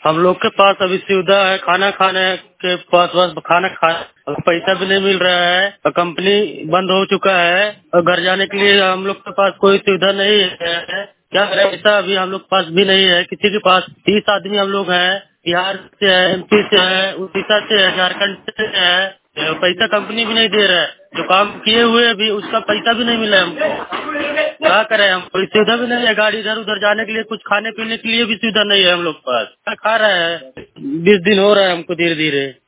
हम लोग के पास अभी सुविधा है, खाना खाने के पास बस खाना खा, पैसा भी नहीं मिल रहा है और कंपनी बंद हो चुका है और घर जाने के लिए हम लोग के पास कोई सुविधा नहीं है। क्या करें, ऐसा अभी हम लोग के पास भी नहीं है किसी के पास। 30 आदमी हम लोग हैं, बिहार से है, MP से है, उड़ीसा से है, झारखंड से है। पैसा कंपनी भी नहीं दे रहा है, जो काम किए हुए अभी उसका पैसा भी नहीं मिला हमको। क्या करें, हम कोई सुविधा भी नहीं है, गाड़ी इधर उधर जाने के लिए, कुछ खाने पीने के लिए भी सुविधा नहीं है हम लोग के पास। क्या खा रहे हैं, 20 दिन हो रहा है हमको धीरे धीरे।